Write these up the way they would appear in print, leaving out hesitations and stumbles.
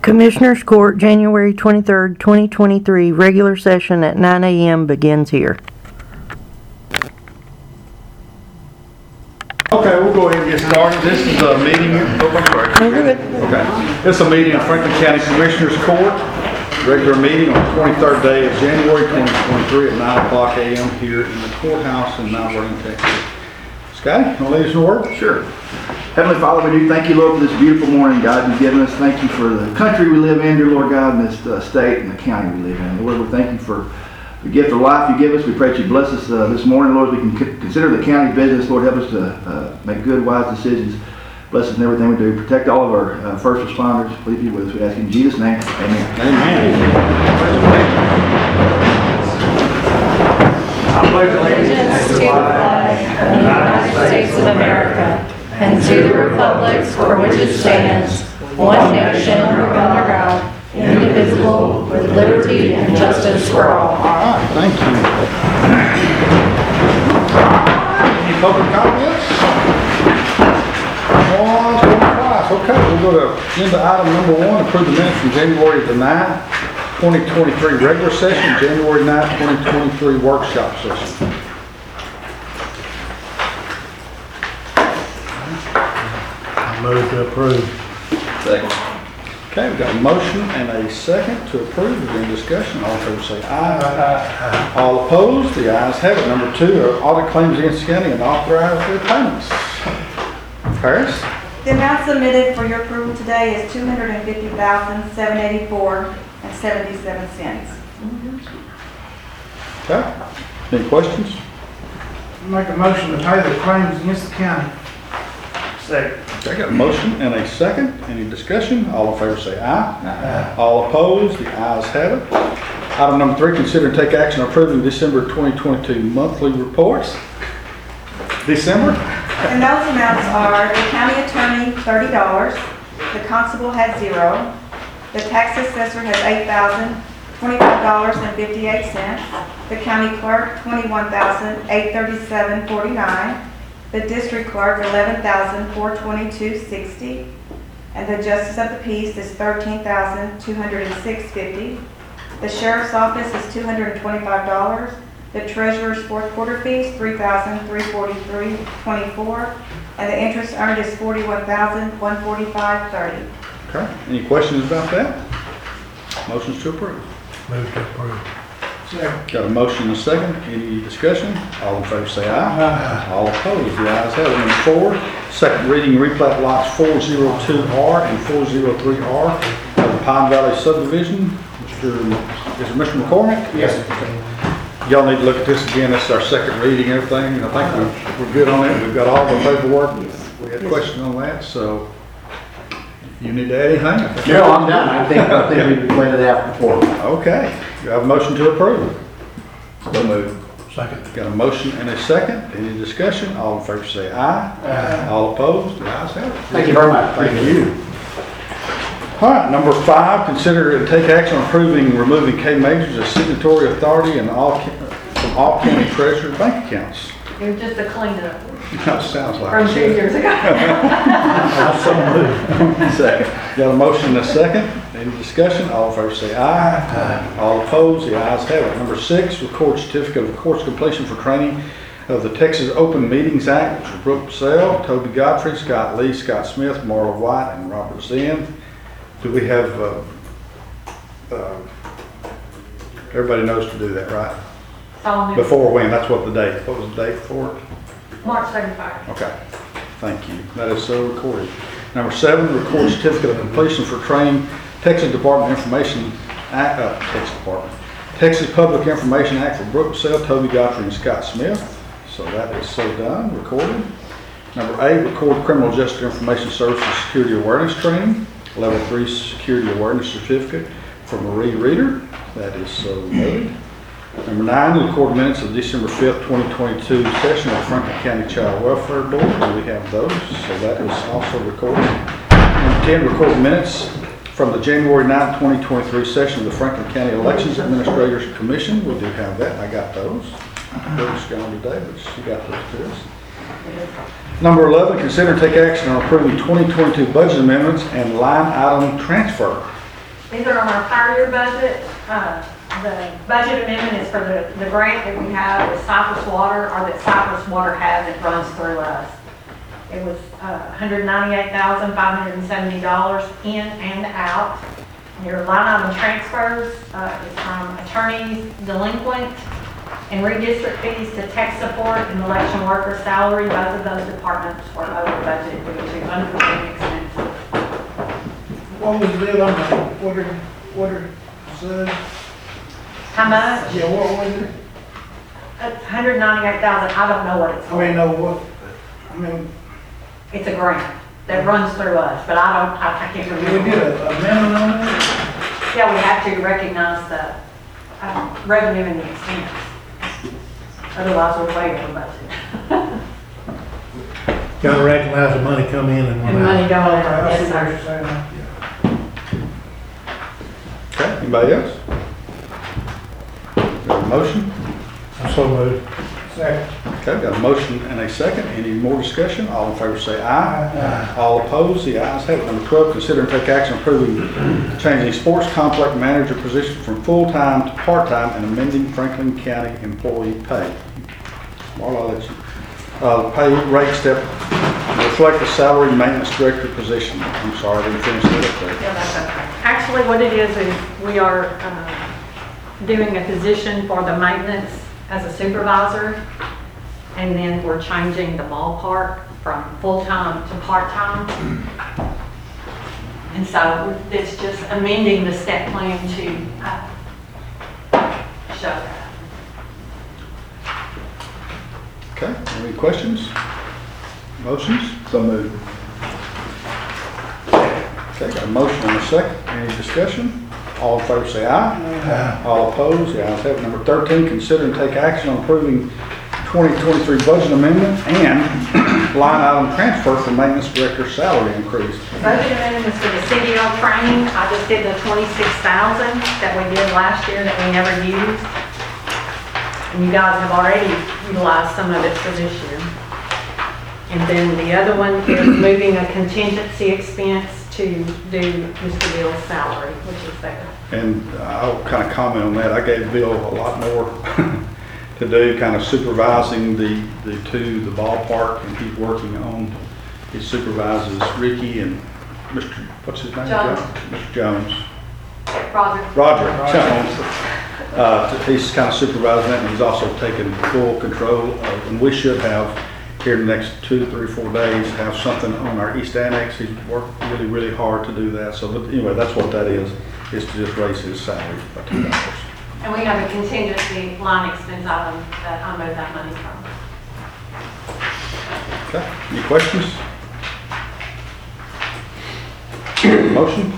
Commissioners Court, January 23rd, 2023, regular session at 9 a.m. begins here. Okay, we'll go ahead and get started. This is a meeting. Okay. This is a meeting of Franklin County Commissioners Court. Regular meeting on the 23rd day of January 2023 at 9 o'clock a.m. here in the courthouse in Mount Vernon, Texas. Scotty, you want to lead us in a word? Sure. Heavenly Father, we do thank you, Lord, for this beautiful morning, God, you've given us. Thank you for the country we live in, dear Lord God, and this state and the county we live in. Lord, we thank you for the gift of life you give us. We pray that you bless us this morning, Lord, as we can consider the county business. Lord, help us to make good, wise decisions. Bless us in everything we do. Protect all of our first responders. Please be with us. We ask in Jesus' name. Amen. I pledge allegiance to the flag of the United States of America and to the republics for which it stands, one nation under God, indivisible, with liberty and justice for all. All right, thank you. Any public comments? Once, twice. Okay, we'll go to agenda item number 1, approve the minutes from January the 9th, 2023 regular session, January 9th, 2023 workshop session. Move to approve. Second. Okay, we've got a motion and a second to approve. Is there any discussion? All in favor say aye. Aye. All opposed? The ayes have it. Number 2 are audit claims against the county and authorize their payments. Paris? The amount submitted for your approval today is $250,784.77. Okay. Any questions? Make a motion to pay the claims against the county. Second. Okay, I got a motion and a second. Any discussion? All in favor say aye. Aye. All opposed? The ayes have it. Item number 3, consider and take action on approving December 2022 monthly reports. December? And those amounts are the county attorney, $30. The constable had 0. The tax assessor has $8,025.58. The county clerk, $21,837.49. The district clerk, $11,422.60. And the justice of the peace is $13,206.50. The sheriff's office is $225. The treasurer's fourth quarter fees, $3,343.24, and the interest earned is $41,145.30. Okay. Any questions about that? Motions to approve. Move to approve. Second. Got a motion and a second. Any discussion? All in favor say aye. Aye. All opposed? The ayes have it. Number 4, second reading replat lots 402R and 403R of the Pine Valley subdivision. Is it Mr. McCormick? Yes. Y'all need to look at this again. This is our second reading and everything. I think we're good on it. We've got all the paperwork. We had questions on that, so you need to add anything? No, I'm done. I think we went it out before. Okay. You have a motion to approve. So moved. Second. Got a motion and a second. Any discussion? All in favor say aye. Aye. All opposed? The ayes have it. Thank you very much. Thank you. All right, number 5, consider and take action on approving removing K Majors as signatory authority and from all county treasurer's bank accounts. It was just a cleanup That sounds like from 2 it. years ago. Second. Got a motion and a second. Any discussion? All in favor say aye. Aye. All opposed? The ayes have it. Number 6, record certificate of course completion for training of the Texas Open Meetings Act, which is Brooke Purcell, Toby Godfrey, Scott Lee, Scott Smith, Marla White, and Robert Zinn. Do we have, everybody knows to do that, right? Before when? That's what the date, what was the date for it? March 35. Okay, thank you. That is so recorded. Number 7, record certificate of completion for training, Texas Department of Information Act, Texas Public Information Act for Brooke Purcell, Toby Godfrey, and Scott Smith. So that is so done, recorded. Number 8, record criminal justice information services security awareness training, level 3 security awareness certificate for Marie Reeder. That is so noted. Number 9, record minutes of December 5th, 2022 session of Franklin County Child Welfare Board. We have those, so that is also recorded. Number 10, record minutes from the January 9th, 2023 session of the Franklin County Elections Administrators Commission. We do have that. I got those. Bruce gone today, but she got those to us. Number 11, consider and take action on approving 2022 budget amendments and line item transfer. These are on our prior year budget. The budget amendment is for the grant that we have with Cypress Water, or that Cypress Water has that runs through us. It was $198,570 in and out. Your line item transfers is from attorneys, delinquent, and redistrict fees to tech support and election worker salary. Both of those departments were over budget due to unforeseen expenses. What was the deal on the water, How much? yeah, what was it? $198,000. I don't know what it's I for. mean, no, what, I mean, It's a grant that runs through us, but I can't we remember. did a amendment on it? Yeah, we have to recognize the revenue and the expense. Otherwise, we're way over budget. Gotta recognize the money come in and And went money out. going I out, yes, see what sir. you're saying. Okay, anybody else? Got a motion? I so moved. Second. Okay, got a motion and a second. Any more discussion? All in favor say aye. All opposed, the ayes have it. Number 12, consider and take action approving changing sports complex manager position from full-time to part-time and amending Franklin County employee pay. Marla, I'll let you. Pay rate step reflect the salary maintenance director position. I'm sorry, I didn't finish that up there. Yeah, that's okay. Actually, what it is we are doing a position for the maintenance as a supervisor, and then we're changing the ballpark from full-time to part-time. And so it's just amending the step plan to show that. Okay, any questions? Motions? So moved. Okay, got a motion and a second. Any discussion? All in favor say aye. All opposed, the ayes have it. Number 13, consider and take action on approving 2023 budget amendment and line item transfer for maintenance director salary increase. Budget amendment is for the CDL training. I just did the 26,000 that we did last year that we never used. And you guys have already utilized some of it for this year. And then the other one is moving a contingency expense to do Mr. Bill's salary, which is there. And I'll kind of comment on that. I gave Bill a lot more to do, kind of supervising the ballpark, and he's working on, he supervises Ricky and Mr., what's his name? Jones. Mr. Jones. Roger. Jones. He's kind of supervising that, and he's also taking full control of, and we should have, here in the next 2, 3, 4 days, have something on our East Annex. He's worked really, really hard to do that. So, but anyway, that's what that is to just raise his salary by $2. And we have a contingency line expense item that I move that money from. Okay, any questions? Motion?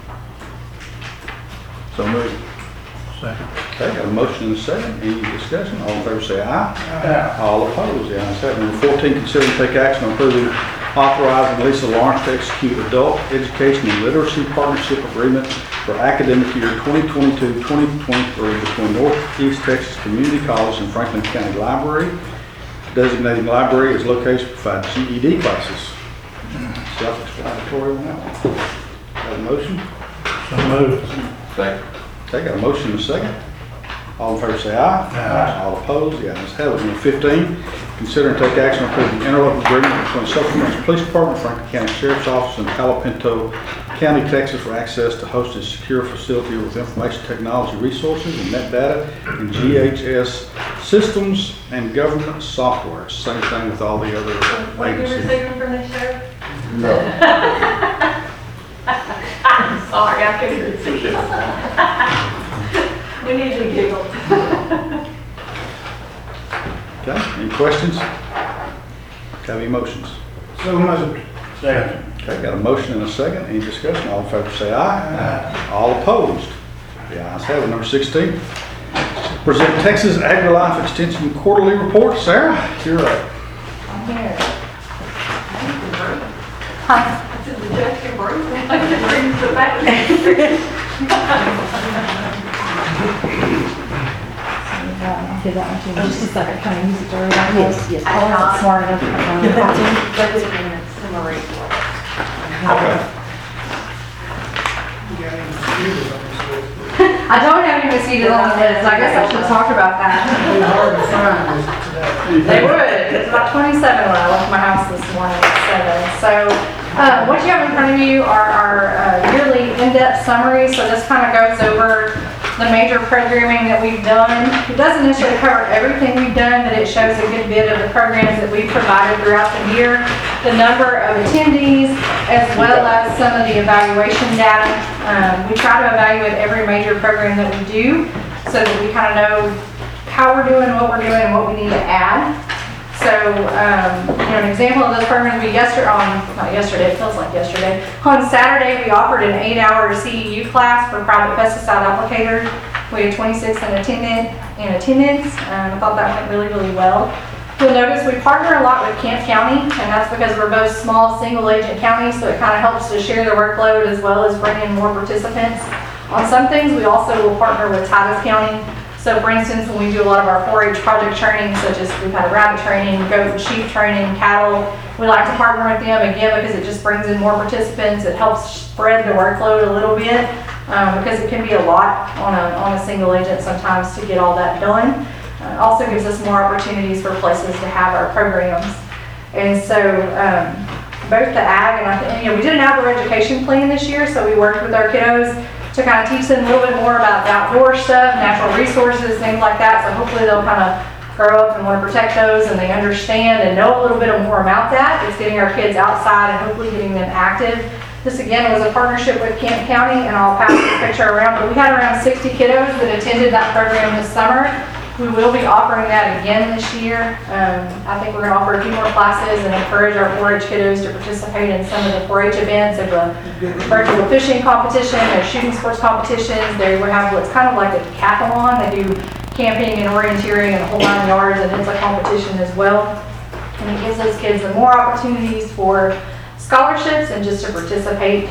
So moved. Second. Okay, got a motion and a second. Any discussion? All in favor say aye. All opposed, the ayes have it. Number 14, consider and take action on approving authorizing Lisa Lawrence to execute adult education and literacy partnership agreement for academic year 2022-2023 between Northeast Texas Community College and Franklin County Library. Designating library as location to provide GED classes. Self-explanatory on that one. Got a motion? So moved. Second. Okay, got a motion and a second. All in favor say aye. All opposed, the ayes have it. Number 15, consider and take action on approving interlocal agreement between Sulphur Branch Police Department, Franklin County Sheriff's Office, and Palo Pinto County, Texas for access to host a secure facility with information technology resources and metadata and GHS systems and government software. Same thing with all the other What are you agencies. receiving from this, Sheriff? No. I'm sorry, I couldn't receive it. We need to giggle. Okay, any questions? Got any motions? So moved. Second. Okay, got a motion and a second. Any discussion? All in favor say aye. All opposed? The ayes have it. Number 16, present Texas AgriLife Extension Quarterly Report. Sarah, you're up. I'm here. I said the judge can breathe. I can breathe the back. Did that one too. Just a second, can I use it during that? Yes, yes. I wasn't smart enough to put mine in. Budget amendments, summary. Okay. You got any mosquitoes on this list. I don't have any mosquitoes on the list. I guess I should talk about that. It's hard to find this today. They would. It's about 27 when I left my house this morning at 7. So what you have in front of you are our yearly in-depth summary. So this kind of goes over the major programming that we've done. It doesn't necessarily cover everything we've done, but it shows a good bit of the programs that we've provided throughout the year, the number of attendees, as well as some of the evaluation data. We try to evaluate every major program that we do so that we kind of know how we're doing, what we're doing, and what we need to add. So, an example of those programs we not yesterday, it feels like yesterday. On Saturday, we offered an 8-hour CEU class for private pesticide applicators. We had 26 in attendance. I thought that went really, really well. You'll notice we partner a lot with Kent County, and that's because we're both small single-agent counties, so it kind of helps to share the workload as well as bring in more participants. On some things, we also will partner with Titus County. So for instance, when we do a lot of our 4-H project training, such as we've had a rabbit training, goat and sheep training, cattle, we like to partner with them again because it just brings in more participants. It helps spread the workload a little bit because it can be a lot on a single agent sometimes to get all that done. Also gives us more opportunities for places to have our programs. And so both the ag and we did an outdoor education plan this year, so we worked with our kiddos to kind of teach them a little bit more about the outdoor stuff, natural resources, things like that. So hopefully they'll kind of grow up and want to protect those, and they understand and know a little bit more about that. It's getting our kids outside and hopefully getting them active. This again was a partnership with Kent County, and I'll pass this picture around, but we had around 60 kiddos that attended that program this summer. We will be offering that again this year. I think we're going to offer a few more classes and encourage our 4-H kiddos to participate in some of the 4-H events of a virtual fishing competition, or shooting sports competitions. They will have what's kind of like a decathlon. They do camping and orienteering and the whole 9 yards, and it's a competition as well. And it gives those kids more opportunities for scholarships and just to participate.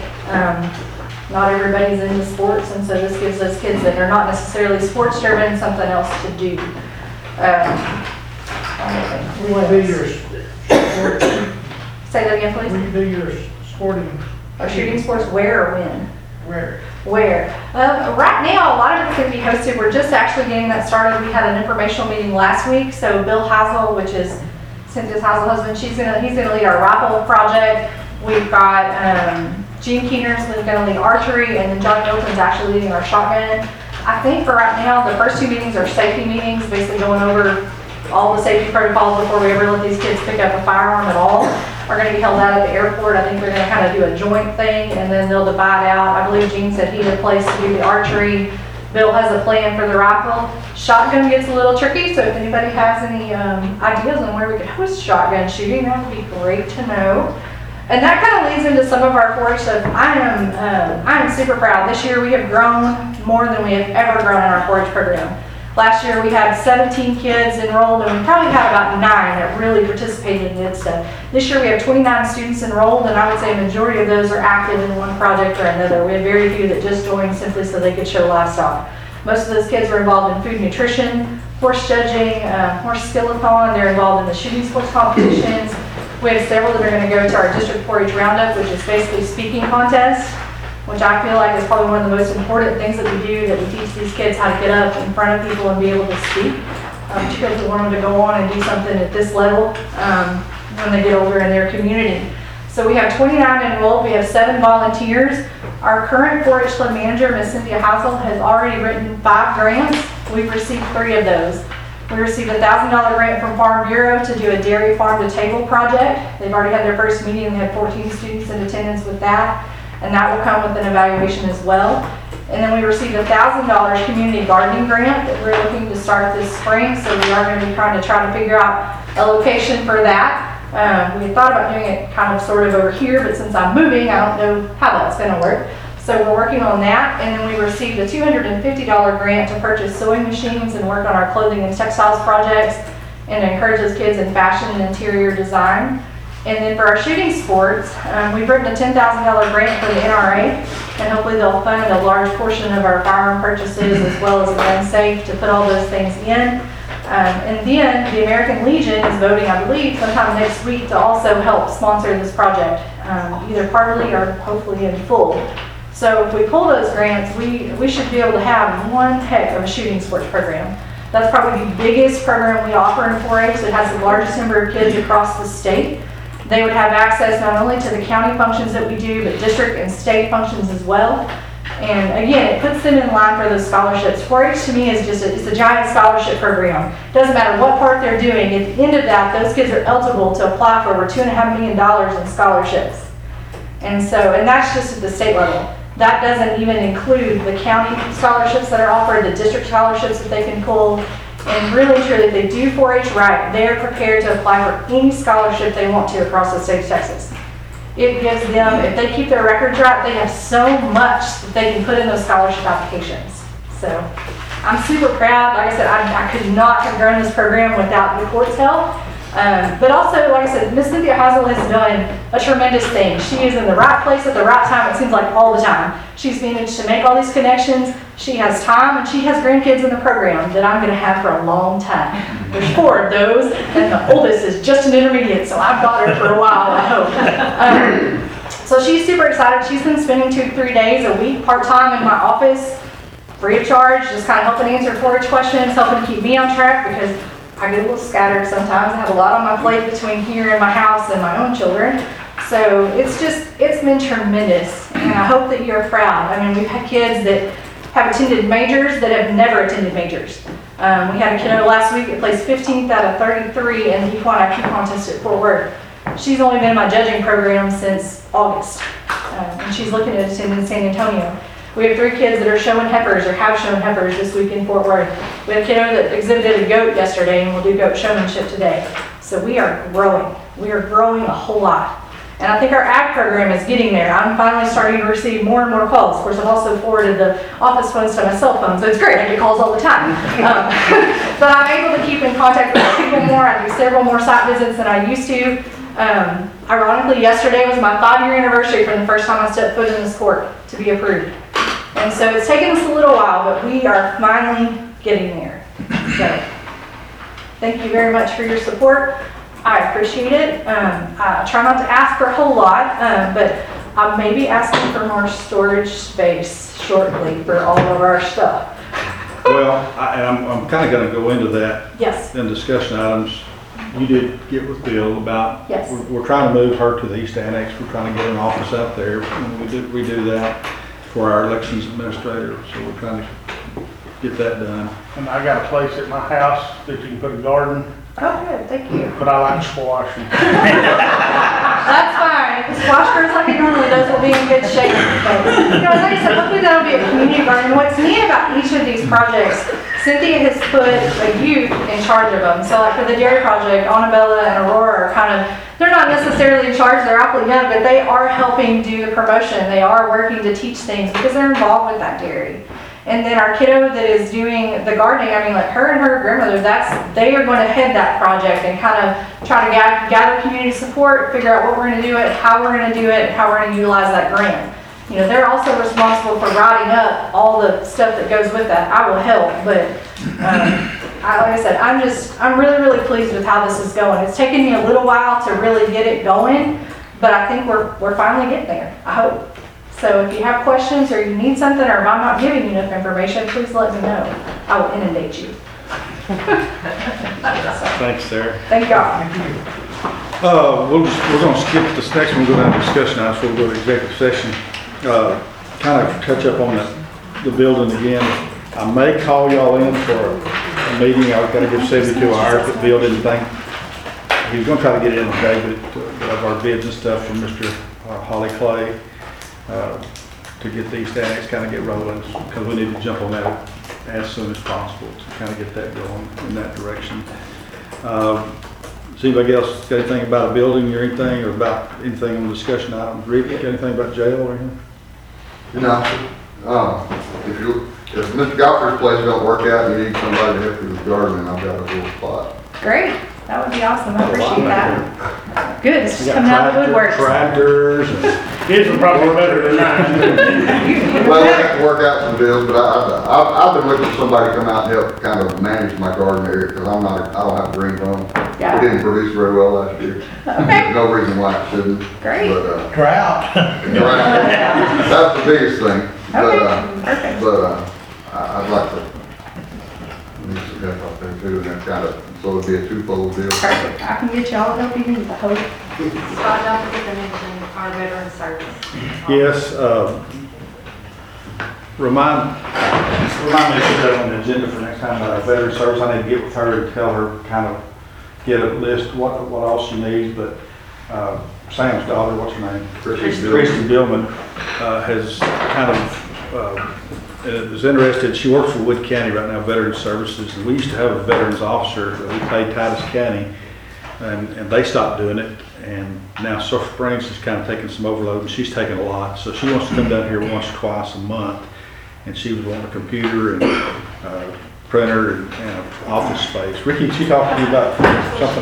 Not everybody's into sports, and so this gives those kids that are not necessarily sports driven something else to do. Will you do your sport? Say that again, please. Will you do your sporting? Or shooting sports where or when? Where? Right now, a lot of it's going to be hosted. We're just actually getting that started. We had an informational meeting last week, so Bill Hazel, which is Cynthia's Hazel husband, he's going to lead our rifle project. We've got Gene Keener's going to lead archery, and then John Milton's actually leading our shotgun. I think for right now, the first 2 meetings are safety meetings, basically going over all the safety protocols before we ever let these kids pick up a firearm at all. Are going to be held out at the airport. I think they're going to kind of do a joint thing, and then they'll divide out. I believe Gene said he had a place to do the archery. Bill has a plan for the rifle. Shotgun gets a little tricky, so if anybody has any ideas on where we could host shotgun shooting, that would be great to know. And that kind of leads into some of our 4-H stuff. I am super proud. This year we have grown more than we have ever grown in our 4-H program. Last year we had 17 kids enrolled, and we probably had about 9 that really participated in this stuff. This year we have 29 students enrolled, and I would say a majority of those are active in one project or another. We have very few that just joined simply so they could show livestock. Most of those kids are involved in food nutrition, horse judging, horse skillathon. They're involved in the shooting sports competitions. We have several that are going to go to our District 4-H Roundup, which is basically speaking contests, which I feel like is probably one of the most important things that we do, that we teach these kids how to get up in front of people and be able to speak. Particularly if we want them to go on and do something at this level when they get older in their community. So we have 29 enrolled. We have 7 volunteers. Our current 4-H club manager, Ms. Cynthia Hassel, has already written 5 grants. We've received 3 of those. We received a $1,000 grant from Farm Bureau to do a dairy farm-to-table project. They've already had their first meeting and had 14 students in attendance with that, and that will come with an evaluation as well. And then we received a $1,000 community gardening grant that we're looking to start this spring, so we are going to be trying to figure out a location for that. We thought about doing it kind of sort of over here, but since I'm moving, I don't know how that's going to work. So we're working on that, and then we received a $250 grant to purchase sewing machines and work on our clothing and textiles projects and to encourage those kids in fashion and interior design. And then for our shooting sports, we've written a $10,000 grant for the NRA, and hopefully they'll fund a large portion of our firearm purchases as well as a gun safe to put all those things in. And then the American Legion is voting, I believe, sometime next week to also help sponsor this project, either partly or hopefully in full. So if we pull those grants, we should be able to have one heck of a shooting sports program. That's probably the biggest program we offer in 4-H. It has the largest number of kids across the state. They would have access not only to the county functions that we do, but district and state functions as well. And again, it puts them in line for those scholarships. 4-H to me is just it's a giant scholarship program. Doesn't matter what part they're doing, at the end of that, those kids are eligible to apply for over $2.5 million in scholarships. And that's just at the state level. That doesn't even include the county scholarships that are offered, the district scholarships that they can pull. And really, truly, if they do 4-H right, they're prepared to apply for any scholarship they want to across the state of Texas. It gives them, if they keep their records right, they have so much that they can put in those scholarship applications. So I'm super proud. Like I said, I could not have grown this program without the court's help. But also, like I said, Miss Cynthia Heisel has done a tremendous thing. She is in the right place at the right time, it seems like all the time. She's managed to make all these connections. She has time, and she has grandkids in the program that I'm going to have for a long time. There's 4 of those, and the oldest is just an intermediate, so I've got her for a while, I hope. So she's super excited. She's been spending 2-3 days a week part-time in my office, free of charge, just kind of helping answer 4-H questions, helping keep me on track, because I get a little scattered sometimes. I have a lot on my plate between here and my house and my own children. So it's been tremendous, and I hope that you're proud. I mean, we've had kids that have attended majors that have never attended majors. We had a kiddo last week that placed 15th out of 33 in the Equine IQ contest at Fort Worth. She's only been in my judging program since August, and she's looking at attending San Antonio. We have 3 kids that are showing heifers or have shown heifers this week in Fort Worth. We had a kiddo that exhibited a goat yesterday, and we'll do goat showmanship today. So we are growing. We are growing a whole lot. And I think our ag program is getting there. I'm finally starting to receive more and more calls. Of course, I've also forwarded the office phones to my cell phone, so it's great. I get calls all the time. But I'm able to keep in contact with people more. I do several more site visits than I used to. Ironically, yesterday was my 5-year anniversary from the first time I stepped foot in this court to be approved. And so it's taken us a little while, but we are finally getting there. So thank you very much for your support. I appreciate it. I try not to ask for a whole lot, but I may be asking for more storage space shortly for all of our stuff. Well, I'm kind of going to go into that Yes. in discussion items. You did get with Bill about, Yes. we're trying to move her to the East Annex. We're trying to get an office out there. And we do that for our elections administrator, so we're trying to get that done. And I got a place at my house that you can put a garden, Oh, good. Thank you. but I like squash. That's fine. If the squash grows like it normally does, we'll be in good shape. But, as I said, hopefully that'll be a community garden. What's neat about each of these projects, Cynthia has put a youth in charge of them. So like for the dairy project, Annabella and Aurora are kind of, they're not necessarily in charge, they're awfully young, but they are helping do the promotion. They are working to teach things because they're involved with that dairy. And then our kiddo that is doing the gardening, I mean, like her and her grandmother, they are going to head that project and kind of try to gather community support, figure out what we're going to do it, how we're going to do it, and how we're going to utilize that grant. You know, they're also responsible for writing up all the stuff that goes with that. I will help, but like I said, I'm really, really pleased with how this is going. It's taken me a little while to really get it going, but I think we're finally getting there, I hope. So if you have questions or you need something, or if I'm not giving you enough information, please let me know. I will inundate you. Thanks, Sarah. Thank y'all. We're going to skip this next one, go down to discussion items, so we'll go to executive session. Kind of touch up on the building again. I may call y'all in for a meeting. I've got to give 72 hours, but Bill didn't think, he was going to try to get it in today, but of our bids and stuff from Mr. Holly Clay, to get the East Annex kind of get rolling, because we need to jump on that as soon as possible to kind of get that going in that direction. Does anybody else got anything about a building or anything, or about anything on the discussion items? Rick, got anything about jail or anything? You know, if Mr. Gopher's place don't work out, you need somebody to help you with gardening, I've got a little spot. Great. That would be awesome. I appreciate that. Good. It's We just got coming out of the woodwork. tractors and His is probably better than mine. Well, I have to work out some deals, but I've been looking for somebody to come out and help kind of manage my garden area, because I don't have a green thumb. Yeah. It didn't produce very well last year. Okay. There's no reason why it shouldn't. Great. But, Drought. that's the biggest thing. Okay, perfect. But, I'd like to need some help out there too, and that kind of, so it'd be a twofold deal. Perfect. I can get you all the help you need, I hope. Scott, don't forget to mention our veteran service. Yes, remind me to put that on the agenda for next time, veteran service. I need to get with her and tell her, kind of get a list, what all she needs, but, Sam's daughter, what's her name? Christy Billman, has kind of, is interested. She works for Wood County right now, Veteran Services, and we used to have a veterans officer that we paid Titus County, and they stopped doing it, and now Sulphur Springs is kind of taking some overload, and she's taking a lot, so she wants to come down here once or twice a month, and she was wanting a computer and printer and office space. Ricky, did she talk to you about something?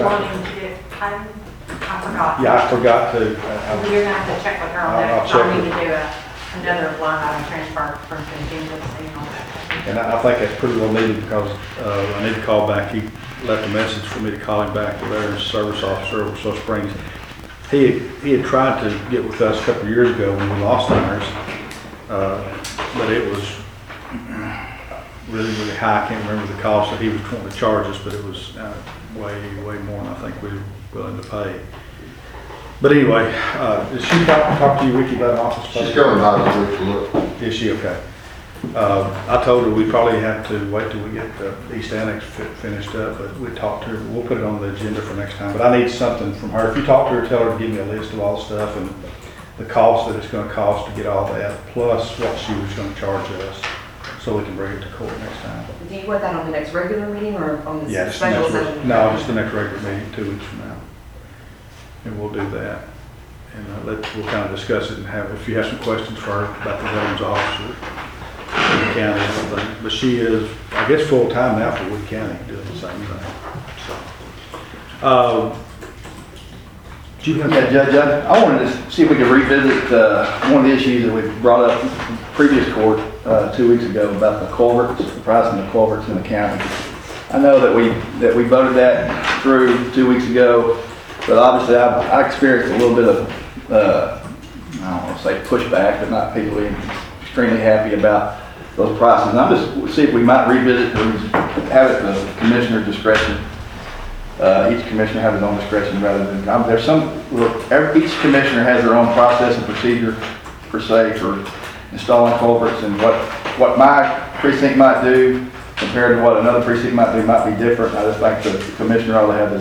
I forgot. Yeah, I forgot to. You're gonna have to check with her on I'll that. check I need with- to do another line item transfer from contingency on that. And I think that's pretty well needed, because I need to call back. He left a message for me to call him back, the Veterans Service Officer over Sulphur Springs. He had tried to get with us a couple of years ago when we lost ours, but it was really, really high. I can't remember the cost that he was trying to charge us, but it was way more than I think we were willing to pay. But anyway, did she talk to you, Ricky, about an office space? She's coming by this week to look. Is she okay? I told her we probably have to wait till we get the East Annex finished up, but we talked to her. We'll put it on the agenda for next time. But I need something from her. If you talk to her, tell her to give me a list of all the stuff and the cost that it's going to cost to get all that, plus what she was going to charge us, so we can bring it to court next time. Do you want that on the next regular meeting or on the Yeah, just the special next, session? no, just the next regular meeting, 2 weeks from now. And we'll do that. And we'll kind of discuss it and have, if you have some questions for her about the veterans officer in the county and everything. But she is, I guess, full-time now for Wood County, doing the same thing. So, do you have? Yeah, Judge, I wanted to see if we could revisit one of the issues that we brought up in previous court 2 weeks ago about the culverts, the pricing of culverts in the county. I know that we voted that through 2 weeks ago, but obviously I experienced a little bit of, I don't want to say pushback, but not people being extremely happy about those prices. And I'm just see if we might revisit or have it the commissioner's discretion. Each commissioner has his own discretion rather than, there's some, each commissioner has their own process and procedure per se for installing culverts, and what my precinct might do compared to what another precinct might do might be different. I just think the commissioner ought to have his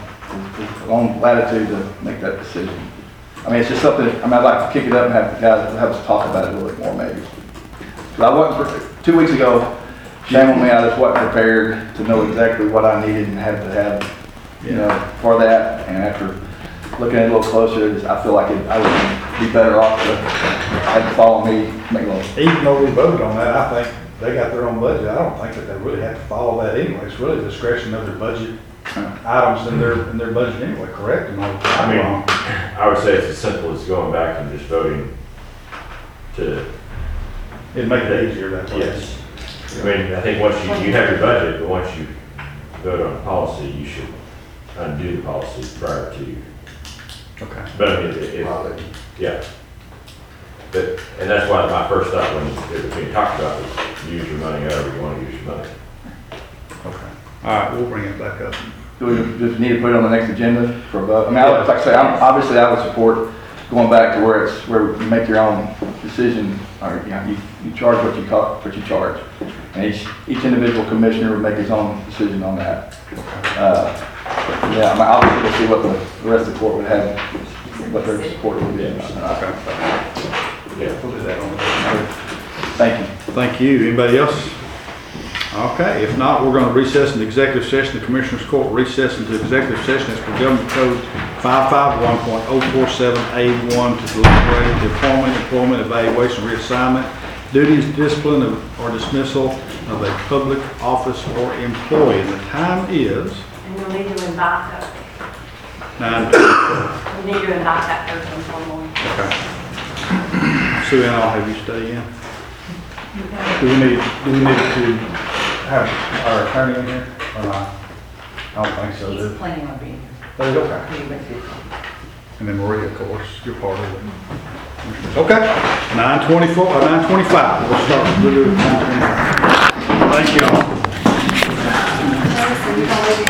own latitude to make that decision. I mean, it's just something, I'd like to kick it up and have the guys have us talk about it a little bit more maybe. But I wasn't, 2 weeks ago, shame on me, I just wasn't prepared to know exactly what I needed and had to have, for that. And after looking at it a little closer, I feel like I would be better off to have to follow me, make a little. Even though we voted on that, I think they got their own budget. I don't think that they really have to follow that anyway. It's really discretion of their budget items in their budget anyway, correct? I mean, I would say it's as simple as going back and just voting to. It'd make it easier that way. Yes. I mean, I think once you have your budget, but once you vote on a policy, you should undo the policy prior to. Okay. But I mean, yeah. But, and that's why my first thought when it was being talked about was use your money however you want to use your money. Okay. All right, we'll bring it back up. Do we just need to put it on the next agenda for a vote? I mean, like I say, obviously I would support going back to where you make your own decision, or you charge what you charge, and each individual commissioner would make his own decision on that. Yeah, I mean, obviously we'll see what the rest of the court would have, what their support would be. Okay. Yeah, we'll do that on the. Thank you. Thank you. Anybody else? Okay, if not, we're going to recess into executive session. The Commissioners Court recess into executive session as per Government Code 551.047A1 to deliberate the employment, evaluation, reassignment, duties, discipline, or dismissal of a public office or employee. And the time is And you'll need to invite her. 9:20. You need to invite that person formally. Okay. Sue Ann, I'll have you stay in. Do we need to have our attorney in here or not? I don't think so, do He's we? planning on being here. Oh, okay. He went to- And then Maria, of course, you're part of it. Okay, 9:24, 9:25, we'll start. We'll do it at 9:25. Thank you all.